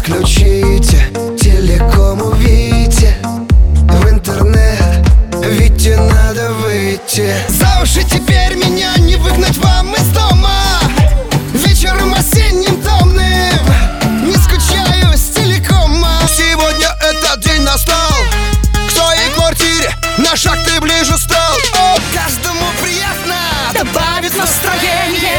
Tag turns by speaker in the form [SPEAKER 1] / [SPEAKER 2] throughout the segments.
[SPEAKER 1] Подключите, телеком увидите. В интернет, Вите надо выйти. За уши теперь меня не выгнать вам из дома. Вечером осенним томным не скучаю с телекома. Сегодня этот день настал. К твоей квартире на шаг ты ближе стал. О, каждому приятно добавит настроение.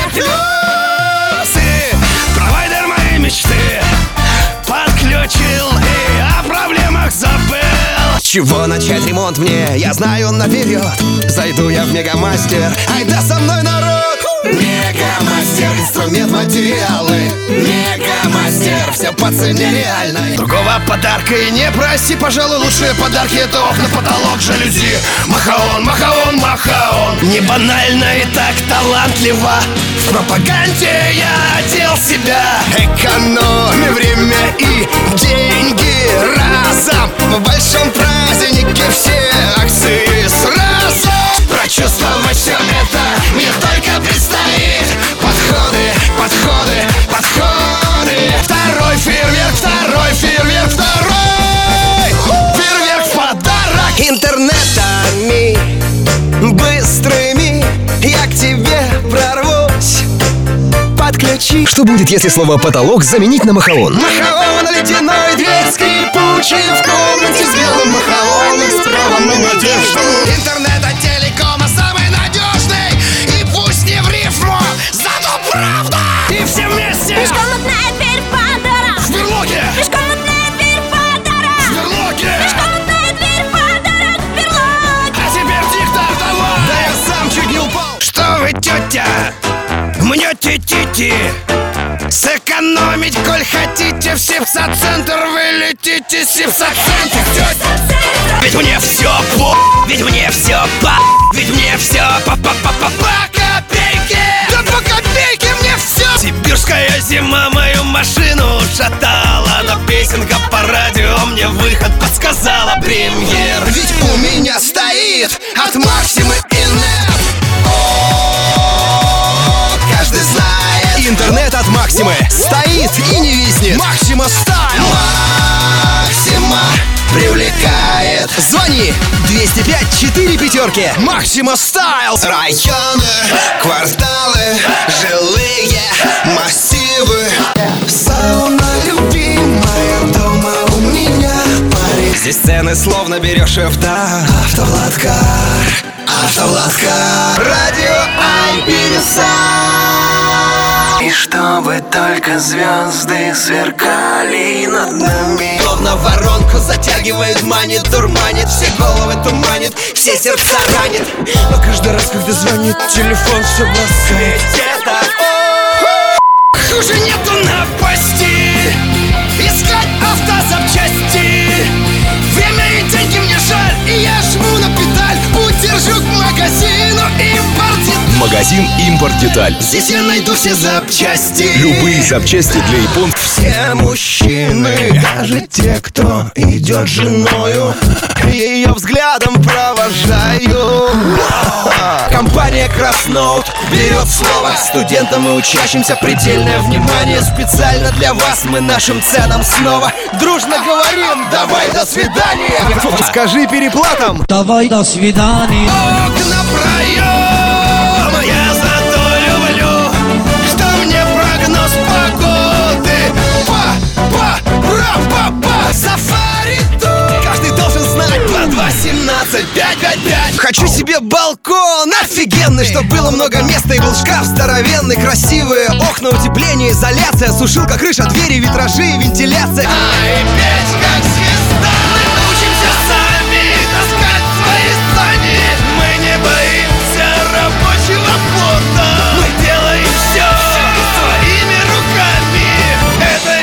[SPEAKER 2] Ты провайдер моей мечты. Подключил и о проблемах забыл.
[SPEAKER 1] Чего начать ремонт мне, я знаю наперед. Зайду я в Мегамастер, айда со мной, народ. Мегамастер, инструмент, материалы. Мегамастер, все по цене реальной.
[SPEAKER 2] Другого подарка и не проси, пожалуй, лучшие подарки — это окна, потолок, жалюзи. Махаон, Махаон, Махаон. Не банально и так талантливо. В пропаганде я одел себя.
[SPEAKER 1] Экономи время и деньги разом. В большом празднике все акции сразу. Прочувствовать все это мне только предстоит. Подходы, подходы, подходы. Второй фейерверк, второй фейерверк, второй фейерверк в подарок. Интернетами быстрыми я к тебе прорвусь. Подключи.
[SPEAKER 3] Что будет, если слово «потолок» заменить на «махаон»?
[SPEAKER 1] Махаон, ледяной, дверь скрипучая. В комнате с белым махаоном, с правом на надежду. Интернет от телекома самый надежный. И пусть не в рифму, зато правда.
[SPEAKER 2] И все вместе
[SPEAKER 4] Межкомнатная дверь в подарок.
[SPEAKER 2] в берлоге.
[SPEAKER 4] Межкомнатная дверь в подарок.
[SPEAKER 2] В берлоге.
[SPEAKER 4] Межкомнатная дверь в подарок в берлоге.
[SPEAKER 2] А теперь диктор давай.
[SPEAKER 1] Да я сам чуть не упал.
[SPEAKER 2] Что вы, тетя, мнете тити? Сэкономить, коль хотите, в Сипса-центр вы летите. Сипса-центр, тетя. Ведь мне все ведь мне все ведь мне все по копейке.
[SPEAKER 1] Да по копейке мне все.
[SPEAKER 2] Сибирская зима мою машину шатала, но песенка по радио мне выход подсказала. Премьер.
[SPEAKER 1] Ведь у меня стоит от Максимы и Нет. О, каждый знает.
[SPEAKER 3] Интернет от Максимы стоит и не виснет.
[SPEAKER 1] Максима Стайл. Максима привлекает.
[SPEAKER 3] Звони 205-4 пятерки.
[SPEAKER 1] Максима Стайл. Районы, кварталы, жилые массивы. Сауна любимая дома у меня. Парень.
[SPEAKER 3] Здесь цены словно берешь автор.
[SPEAKER 1] Автовладкар, Автовладкар. Радио Альбиса. И чтобы только звезды сверкали над нами. Словно воронку затягивает, манит, дурманит. Все головы туманит, все сердца ранит. Но каждый раз, когда звонит телефон, все бросает. Где-то
[SPEAKER 2] Хуже нету напасти. Искать автозапчасти. Время и деньги мне жаль,
[SPEAKER 1] и я жму на педаль. Путь держу к магазину «Импорт».
[SPEAKER 3] Магазин «Импорт Деталь».
[SPEAKER 1] Здесь я найду все запчасти.
[SPEAKER 3] Любые запчасти для японцев.
[SPEAKER 1] Все мужчины, даже те, кто идет с женою, ее взглядом провожаю. Компания Красноут берет слово. Студентам и учащимся предельное внимание. Специально для вас мы нашим ценам снова дружно говорим: давай, до свидания.
[SPEAKER 3] Скажи переплатам.
[SPEAKER 5] Давай, до свидания.
[SPEAKER 1] Окна проем, я зато люблю, что мне прогноз погоды. Сафари тут. Каждый должен знать по 2.17, 5.5.5. Хочу себе балкон офигенный, чтоб было много места и был шкаф здоровенный, красивые окна, утепление, изоляция, сушилка, крыша, двери, витражи, вентиляция.
[SPEAKER 2] и петь как звезда. Мы учимся сами таскать свои сани. Мы не боимся рабочего пота. Мы делаем все своими руками. Это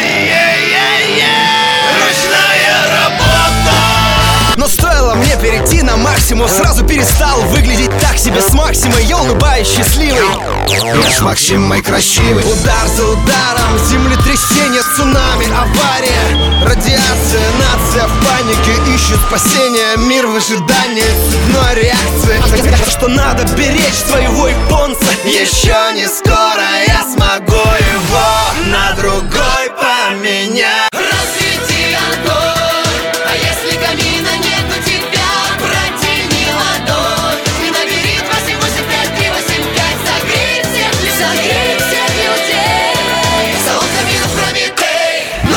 [SPEAKER 2] ручная работа.
[SPEAKER 1] Но стоило мне перейти на максимум, сразу перестал выглядеть так себе. С Максимой я улыбаюсь счастливый. Я с Максимой красивый. Удар за ударом, землетрясение, цунами, авария, радиация, нация в панике ищет спасения. Мир в ожидании цепной реакции. Что надо беречь своего японца. Еще не скоро я смогу его на другой поменять.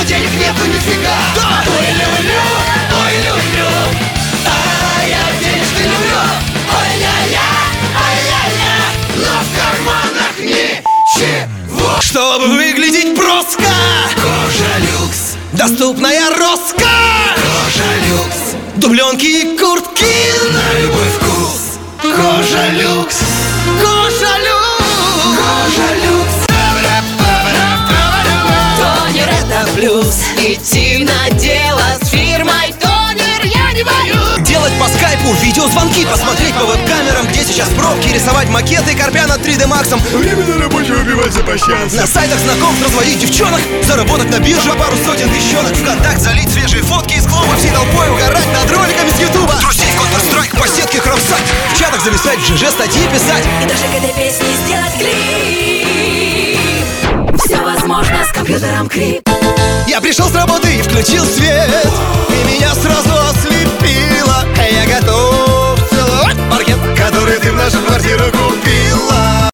[SPEAKER 1] денег нету нифига.
[SPEAKER 2] Ой, люблю, а я денежки люблю. Ой-ля-ля, ой-ля-ля, но в карманах ничего.
[SPEAKER 3] Чтобы выглядеть броско,
[SPEAKER 1] Кожа люкс,
[SPEAKER 3] доступная роскошь,
[SPEAKER 1] кожа люкс,
[SPEAKER 3] дубленки и куртки.
[SPEAKER 1] на любой вкус. Кожа люкс,
[SPEAKER 3] Кожа люкс.
[SPEAKER 1] кожа люкс.
[SPEAKER 5] Тонер это плюс. Идти на дело с фирмой Тонер я не боюсь.
[SPEAKER 3] Делать по скайпу видеозвонки, посмотреть по веб-камерам, где сейчас пробки, рисовать макеты, корпя над 3D Max'ом.
[SPEAKER 1] Время рабочего убивать за пощанство.
[SPEAKER 3] На сайтах знакомств разводить девчонок, заработать на бирже пару сотен тысячонок. ВКонтакт залить свежие фотки из клуба, всей толпой угорать над роликами с Ютуба. Трусить в Counter-Strike, по сетке кромсать, в чатах зависать, в ЖЖ статьи писать.
[SPEAKER 5] И даже к этой песне сделать клип. Все возможно с компьютером Крип.
[SPEAKER 3] Я пришел с работы и включил свет, и меня сразу